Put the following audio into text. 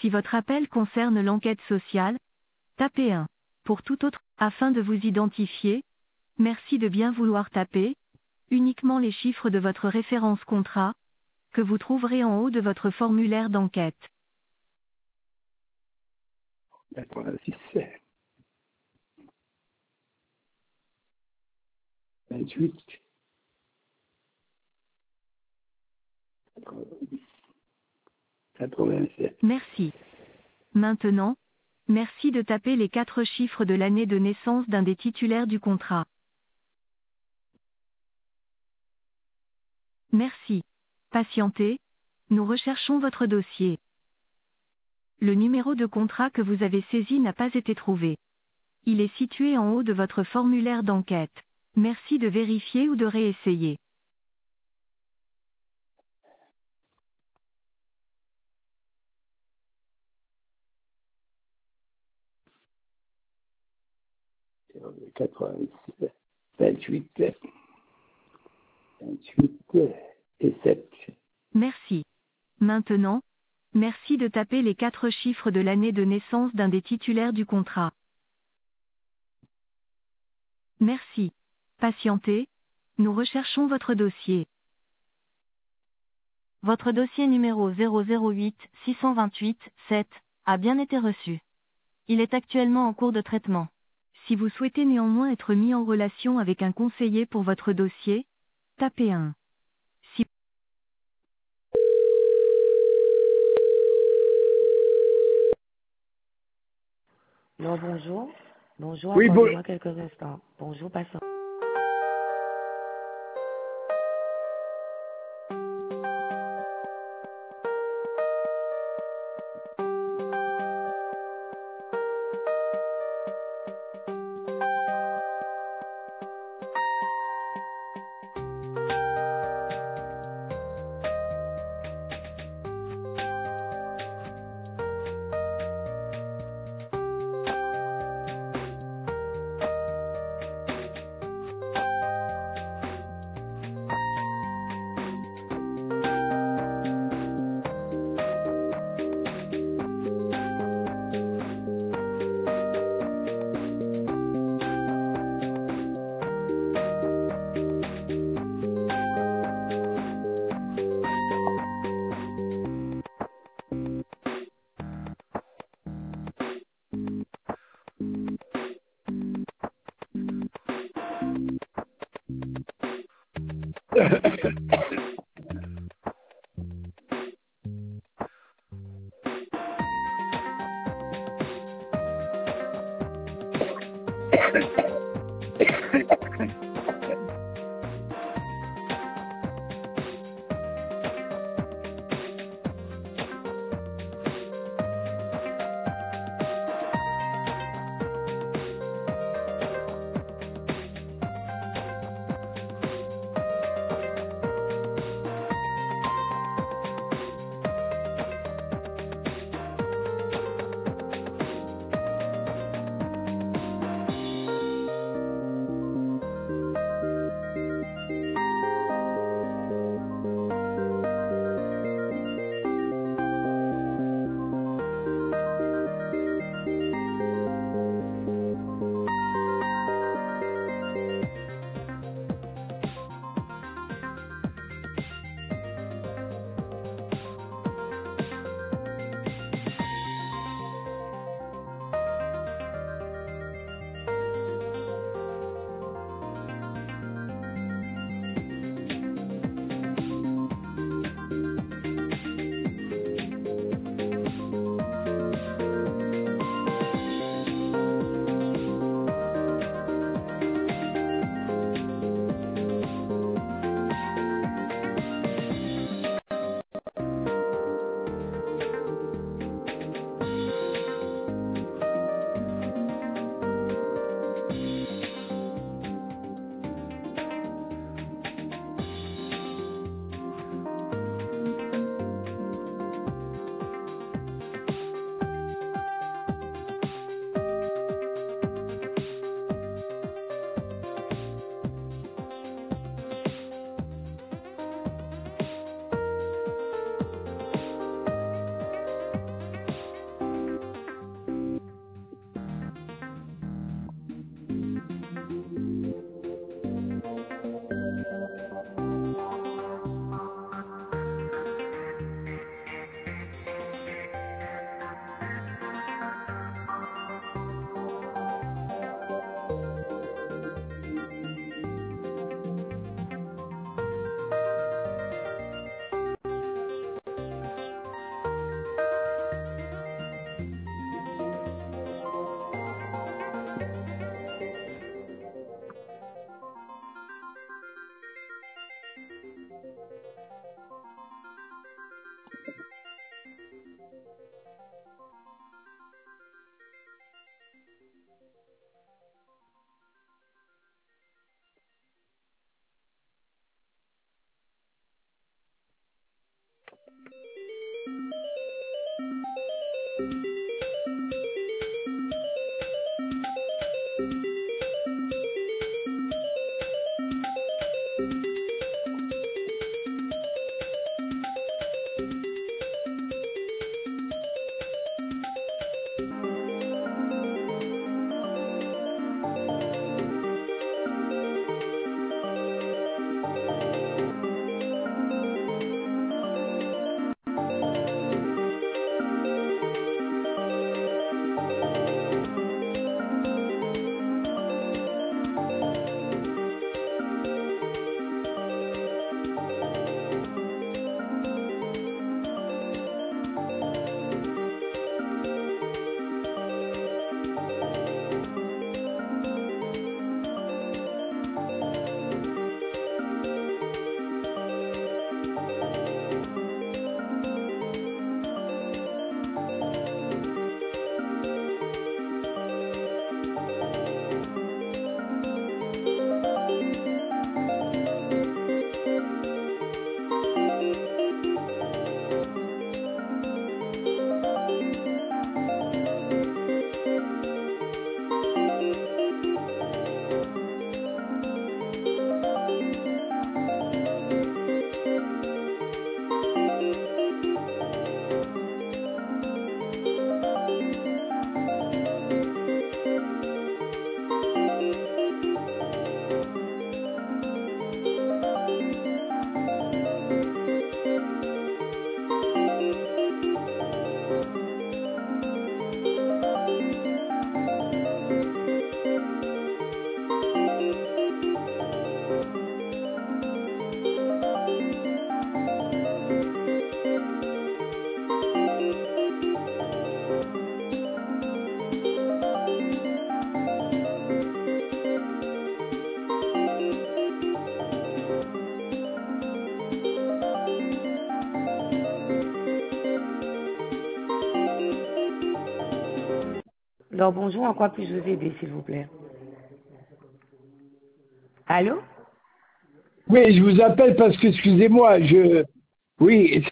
Si votre appel concerne l'enquête sociale, tapez 1. Pour tout autre, afin de vous identifier, merci de bien vouloir taper uniquement les chiffres de votre référence contrat, que vous trouverez en haut de votre formulaire d'enquête. 86, 28, 87. Merci. Maintenant, merci de taper les 4 chiffres de l'année de naissance d'un des titulaires du contrat. Merci. Patientez, nous recherchons votre dossier. Le numéro de contrat que vous avez saisi n'a pas été trouvé. Il est situé en haut de votre formulaire d'enquête. Merci de vérifier ou de réessayer. Zéro 86, 28, 28 et 7. Merci. Maintenant, merci de taper les 4 chiffres de l'année de naissance d'un des titulaires du contrat. Merci. Patientez, nous recherchons votre dossier. Votre dossier numéro 008 628 7 a bien été reçu. Il est actuellement en cours de traitement. Si vous souhaitez néanmoins être mis en relation avec un conseiller pour votre dossier, tapez 1. Si Non, bonjour. Bonjour, Oui, bon, attendez-moi quelques instants. Bonjour, passant. Alors, bonjour, en quoi puis-je vous aider, s'il vous plaît? Allô? Oui, je vous appelle parce que, excusez-moi, oui,